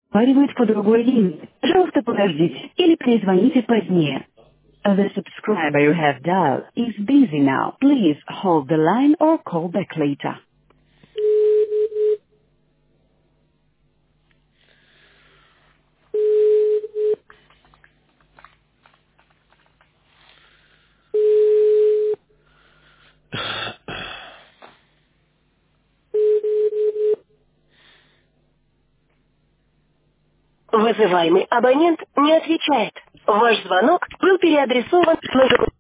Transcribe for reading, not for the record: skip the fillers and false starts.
Разговаривает по другой линии. Пожалуйста, подождите или перезвоните позднее. The subscriber you have dialed is busy now. Please hold the line or call back later. Вызываемый абонент не отвечает. Ваш звонок был переадресован на другой.